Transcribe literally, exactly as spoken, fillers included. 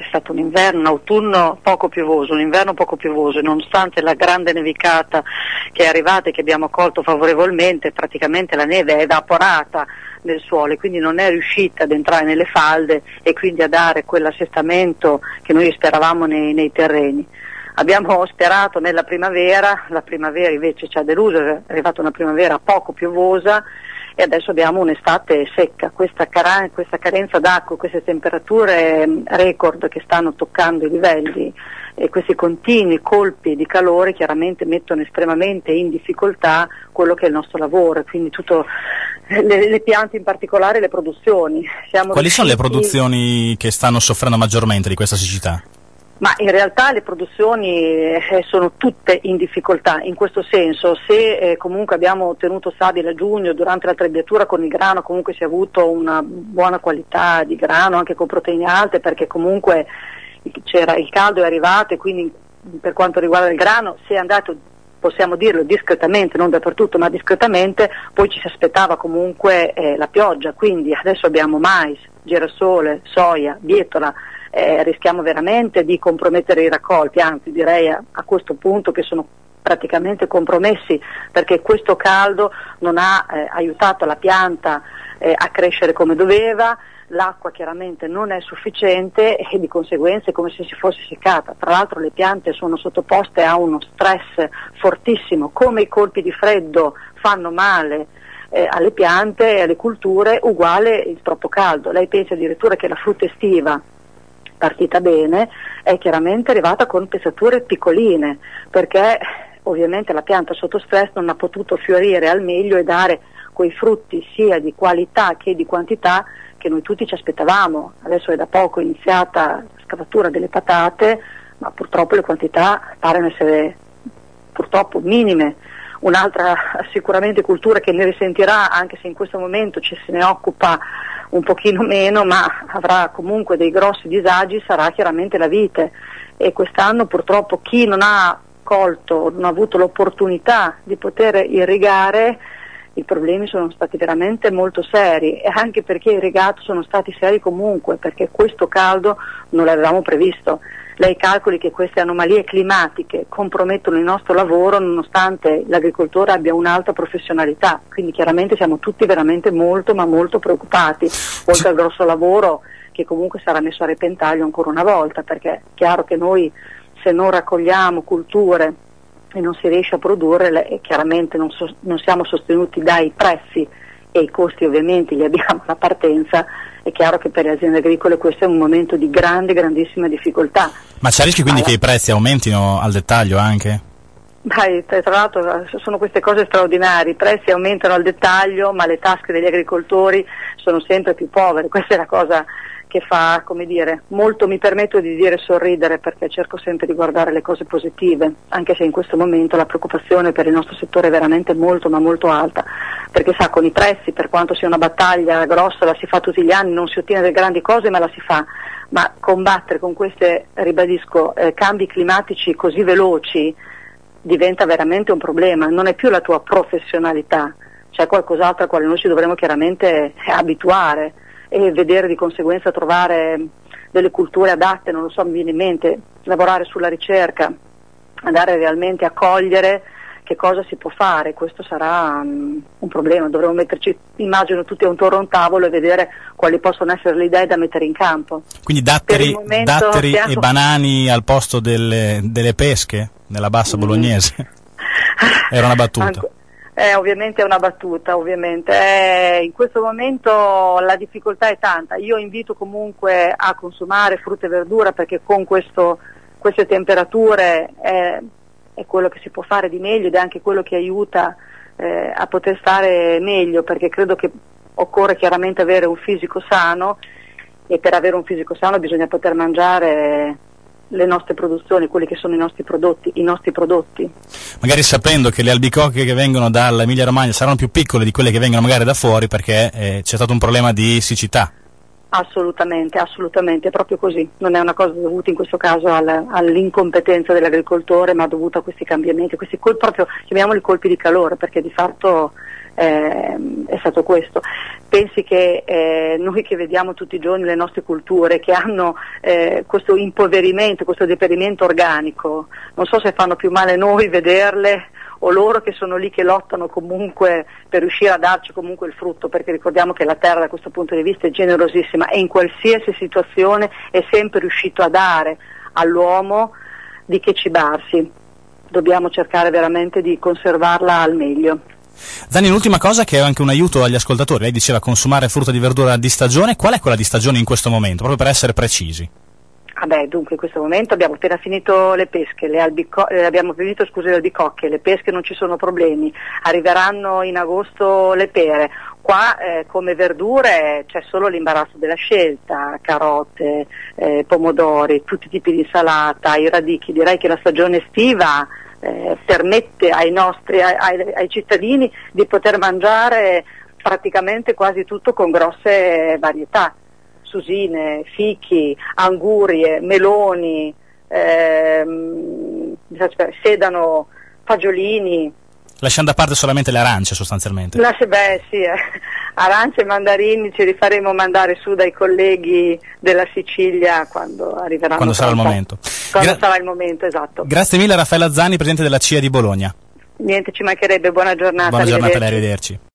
stato un inverno, un autunno poco piovoso, un inverno poco piovoso, e nonostante la grande nevicata che è arrivata e che abbiamo accolto favorevolmente, praticamente la neve è evaporata nel suolo e quindi non è riuscita ad entrare nelle falde e quindi a dare quell'assestamento che noi speravamo nei, nei terreni. Abbiamo sperato nella primavera, la primavera invece ci ha deluso, è arrivata una primavera poco piovosa e adesso abbiamo un'estate secca. Questa, cara- questa carenza d'acqua, queste temperature record che stanno toccando i livelli e questi continui colpi di calore chiaramente mettono estremamente in difficoltà quello che è il nostro lavoro, quindi tutto, le, le piante in particolare, le produzioni. Siamo Quali riusciti... sono le produzioni che stanno soffrendo maggiormente di questa siccità? Ma in realtà le produzioni eh, sono tutte in difficoltà, in questo senso se eh, comunque abbiamo ottenuto stabile a giugno durante la trebbiatura con il grano, comunque si è avuto una buona qualità di grano anche con proteine alte, perché comunque c'era il caldo è arrivato e quindi per quanto riguarda il grano si è andato, possiamo dirlo discretamente, non dappertutto ma discretamente, poi ci si aspettava comunque eh, la pioggia, quindi adesso abbiamo mais, girasole, soia, bietola. Eh, rischiamo veramente di compromettere i raccolti, anzi direi a, a questo punto che sono praticamente compromessi, perché questo caldo non ha eh, aiutato la pianta eh, a crescere come doveva, l'acqua chiaramente non è sufficiente e di conseguenza è come se si fosse seccata. Tra l'altro le piante sono sottoposte a uno stress fortissimo, come i colpi di freddo fanno male eh, alle piante e alle culture, uguale il troppo caldo. Lei pensa addirittura che la frutta estiva partita bene è chiaramente arrivata con pesature piccoline, perché ovviamente la pianta sotto stress non ha potuto fiorire al meglio e dare quei frutti sia di qualità che di quantità che noi tutti ci aspettavamo. Adesso è da poco iniziata la scavatura delle patate, ma purtroppo le quantità paiono essere purtroppo minime. Un'altra sicuramente cultura che ne risentirà, anche se in questo momento ci se ne occupa un pochino meno, ma avrà comunque dei grossi disagi, sarà chiaramente la vite, e quest'anno purtroppo chi non ha colto, non ha avuto l'opportunità di poter irrigare, i problemi sono stati veramente molto seri, e anche perché i irrigati sono stati seri comunque, perché questo caldo non l'avevamo previsto. Lei calcoli che queste anomalie climatiche compromettono il nostro lavoro nonostante l'agricoltore abbia un'alta professionalità, quindi chiaramente siamo tutti veramente molto ma molto preoccupati, oltre al grosso lavoro che comunque sarà messo a repentaglio ancora una volta, perché è chiaro che noi se non raccogliamo culture e non si riesce a produrre, e chiaramente non, so, non siamo sostenuti dai prezzi e i costi ovviamente li abbiamo alla partenza, è chiaro che per le aziende agricole questo è un momento di grande, grandissima difficoltà. Ma c'è rischio quindi allora, che i prezzi aumentino al dettaglio anche? Dai, tra l'altro sono queste cose straordinarie, i prezzi aumentano al dettaglio ma le tasche degli agricoltori sono sempre più povere, questa è la cosa che fa, come dire, molto, mi permetto di dire, sorridere, perché cerco sempre di guardare le cose positive, anche se in questo momento la preoccupazione per il nostro settore è veramente molto ma molto alta, perché sa, con i prezzi, per quanto sia una battaglia grossa, la si fa tutti gli anni, non si ottiene delle grandi cose ma la si fa, ma combattere con queste, ribadisco, eh, cambi climatici così veloci diventa veramente un problema, non è più la tua professionalità, c'è qualcos'altro al quale noi ci dovremo chiaramente abituare e vedere di conseguenza, trovare delle culture adatte, non lo so, mi viene in mente, lavorare sulla ricerca, andare realmente a cogliere che cosa si può fare. Questo sarà um, un problema, dovremo metterci, immagino, tutti attorno a un tavolo e vedere quali possono essere le idee da mettere in campo. Quindi datteri, momento, datteri siamo... e banani al posto delle, delle pesche nella bassa mm. bolognese? Era una battuta. Anco... Eh, ovviamente è una battuta, ovviamente. Eh, in questo momento la difficoltà è tanta. Io invito comunque a consumare frutta e verdura, perché con questo, queste temperature è, è quello che si può fare di meglio ed è anche quello che aiuta eh, a poter stare meglio, perché credo che occorre chiaramente avere un fisico sano, e per avere un fisico sano bisogna poter mangiare le nostre produzioni, quelli che sono i nostri prodotti, i nostri prodotti. Magari sapendo che le albicocche che vengono dall'Emilia Romagna saranno più piccole di quelle che vengono magari da fuori, perché eh, c'è stato un problema di siccità. Assolutamente, assolutamente, è proprio così. Non è una cosa dovuta in questo caso al, all'incompetenza dell'agricoltore, ma dovuta a questi cambiamenti, questi colpi, proprio chiamiamoli colpi di calore, perché di fatto eh, è stato questo. Pensi che eh, noi che vediamo tutti i giorni le nostre culture che hanno eh, questo impoverimento, questo deperimento organico, non so se fanno più male noi vederle o loro che sono lì che lottano comunque per riuscire a darci comunque il frutto, perché ricordiamo che la terra da questo punto di vista è generosissima e in qualsiasi situazione è sempre riuscito a dare all'uomo di che cibarsi. Dobbiamo cercare veramente di conservarla al meglio. Dani, l'ultima cosa che è anche un aiuto agli ascoltatori, lei diceva consumare frutta di verdura di stagione, qual è quella di stagione in questo momento, proprio per essere precisi? Ah beh, dunque in questo momento abbiamo appena finito le pesche, le albico- eh, abbiamo finito scusi, le albicocche, le pesche non ci sono problemi, arriveranno in agosto le pere. Qua eh, come verdure c'è solo l'imbarazzo della scelta, carote, eh, pomodori, tutti i tipi di insalata, i radicchi. Direi che la stagione estiva eh, permette ai nostri, ai, ai cittadini di poter mangiare praticamente quasi tutto con grosse varietà. Susine, fichi, angurie, meloni, ehm, sedano, fagiolini. Lasciando a parte solamente le arance sostanzialmente. Lascia, beh sì, eh. Arance e mandarini ci rifaremo mandare su dai colleghi della Sicilia quando arriveranno. Quando sarà il momento. Quando Gra- sarà il momento, esatto. Grazie mille Raffaella Zanni, presidente della C I A di Bologna. Niente, ci mancherebbe, buona giornata. Buona giornata, arrivederci.